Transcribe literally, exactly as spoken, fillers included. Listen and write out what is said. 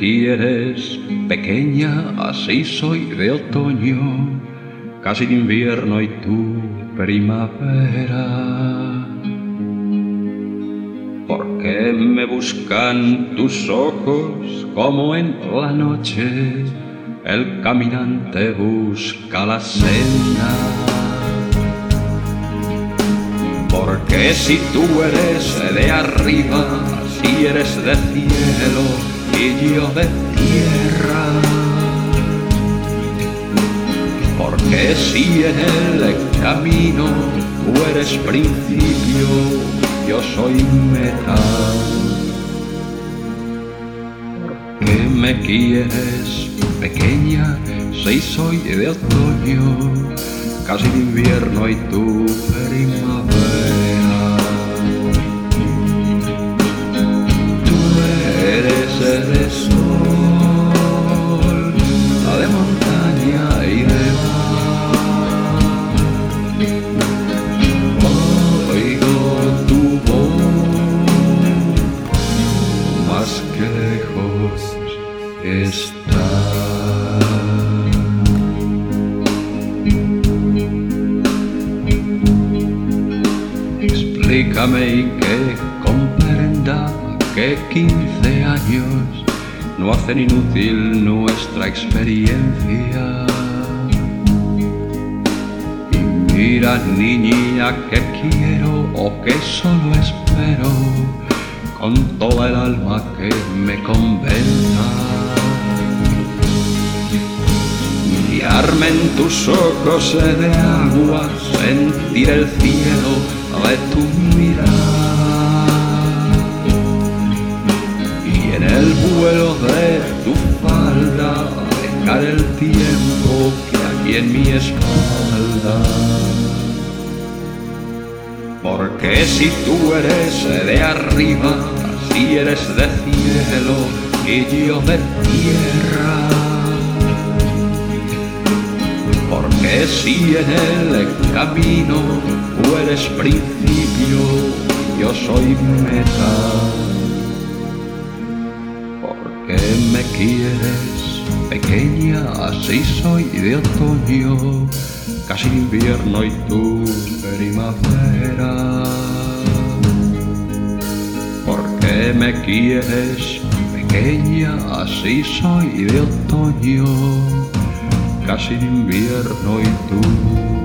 quieres, pequeña, así soy de otoño, casi de invierno y tú primavera. ¿Por qué me buscan tus ojos como en la noche el caminante busca la senda? Porque si tú eres de arriba, si eres de cielo y yo de tierra, porque si en el camino tú eres principio, yo soy meta. ¿Por qué me quieres, pequeña, si soy de otoño, casi de invierno y tú primavera? Tú eres el sol, la de montaña y de mar. Oigo tu voz, más que lejos está. Explícame y que comprenda que quince años no hacen inútil nuestra experiencia. Y mira, niña, que quiero o que solo espero con toda el alma que me convenza. Guiarme en tus ojos de agua, sentir el cielo de tu mirada, y en el vuelo de tu falda dejar el tiempo que aquí en mi espalda. Porque si tú eres de arriba, si eres de cielo y yo de tierra, porque si en el camino tú eres principio, yo soy meta. ¿Por qué me quieres, pequeña, así soy de otoño, casi de invierno y tú primavera? ¿Por qué me quieres, pequeña, así soy de otoño, casi de invierno y tú